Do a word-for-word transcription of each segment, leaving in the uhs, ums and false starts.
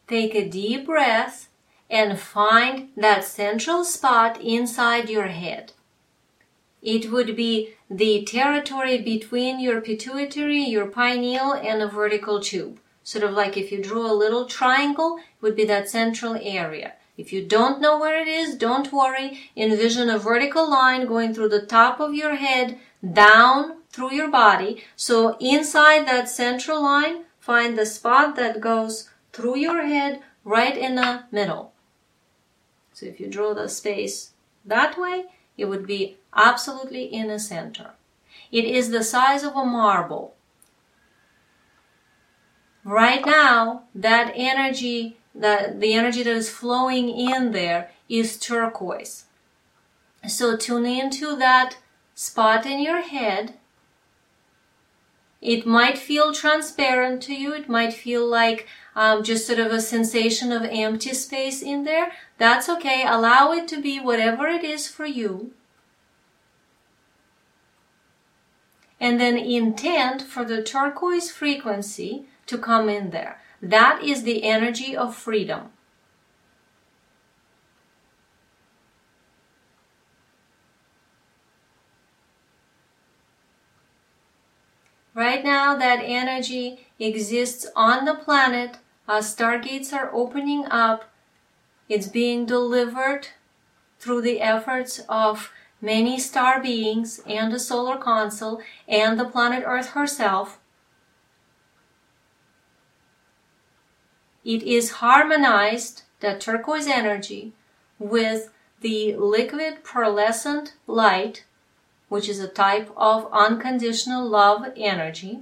take a deep breath and find that central spot inside your head. It would be the territory between your pituitary, your pineal, and a vertical tube. Sort of like if you drew a little triangle, it would be that central area. If you don't know where it is, don't worry. Envision a vertical line going through the top of your head, down through your body. So inside that central line, find the spot that goes through your head right in the middle. So if you draw the space that way, it would be absolutely in the center. It is the size of a marble. Right now, that energy, the, the energy that is flowing in there is turquoise. So tune into that spot in your head. It might feel transparent to you. It might feel like um, just sort of a sensation of empty space in there. That's okay. Allow it to be whatever it is for you. And then intend for the turquoise frequency to come in there. That is the energy of freedom. Right now, that energy exists on the planet as stargates are opening up. It's being delivered through the efforts of many star beings and the solar console and the planet Earth herself. It is harmonized, that turquoise energy, with the liquid pearlescent light, which is a type of unconditional love energy.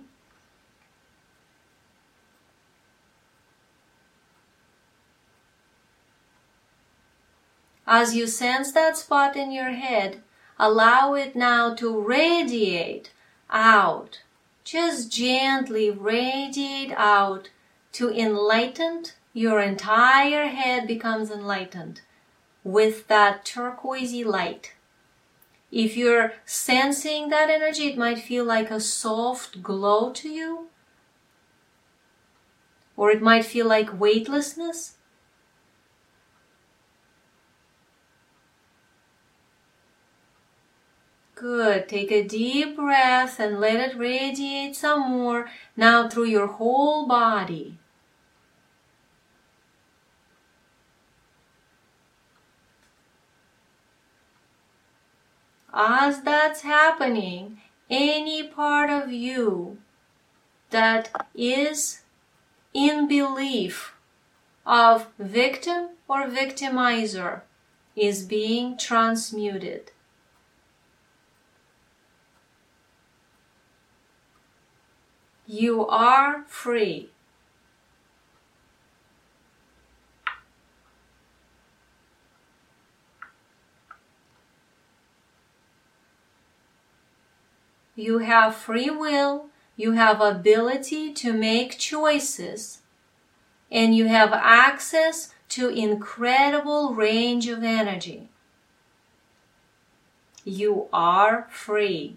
As you sense that spot in your head, allow it now to radiate out. Just gently radiate out to enlighten. Your entire head becomes enlightened with that turquoisey light. If you're sensing that energy, it might feel like a soft glow to you. Or it might feel like weightlessness. Good. Take a deep breath and let it radiate some more now through your whole body. As that's happening, any part of you that is in belief of victim or victimizer is being transmuted. You are free. You have free will, you have ability to make choices, and you have access to incredible range of energy. You are free.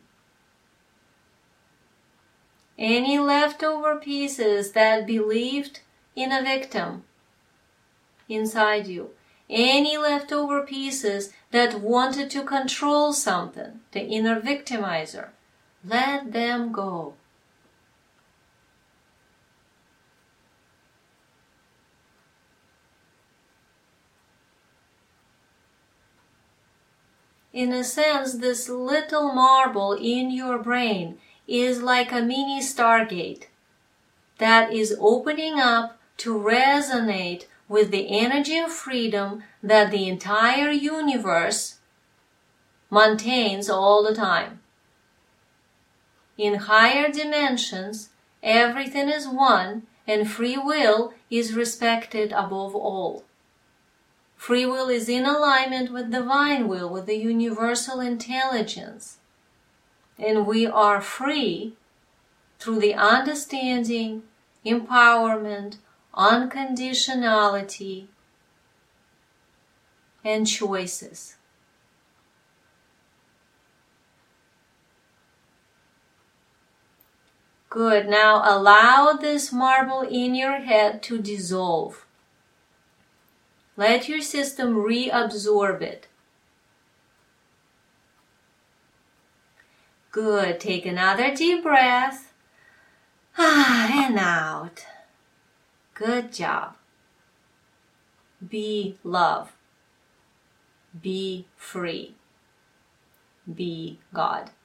Any leftover pieces that believed in a victim inside you, any leftover pieces that wanted to control something, the inner victimizer, let them go. In a sense, this little marble in your brain is like a mini stargate that is opening up to resonate with the energy of freedom that the entire universe maintains all the time. In higher dimensions, everything is one and free will is respected above all. Free will is in alignment with divine will, with the universal intelligence. And we are free through the understanding, empowerment, unconditionality, and choices. Good. Now allow this marble in your head to dissolve. Let your system reabsorb it. Good. Take another deep breath. Ah, and out. Good job. Be love. Be free. Be God.